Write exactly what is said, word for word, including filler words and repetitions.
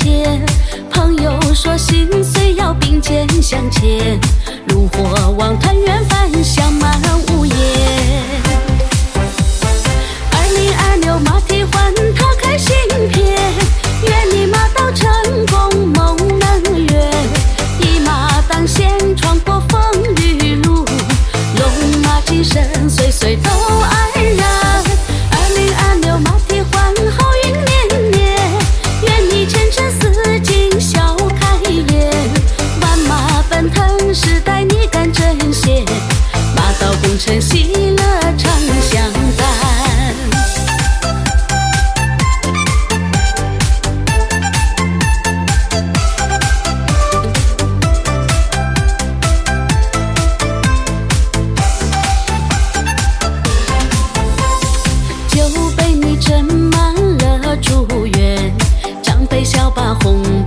切。朋友说心碎要并肩向前，炉火望团圆饭香满午夜。二零二六马蹄环踏开新篇，愿你马到成功梦能圆，一马当先闯过风雨路，龙马精神岁岁都安然。二零二六马蹄环好运年年，愿你前程似锦笑开颜，万马奔腾时代你敢珍惜，马到功成喜乐常相伴。酒杯你斟满了祝愿，长辈笑把红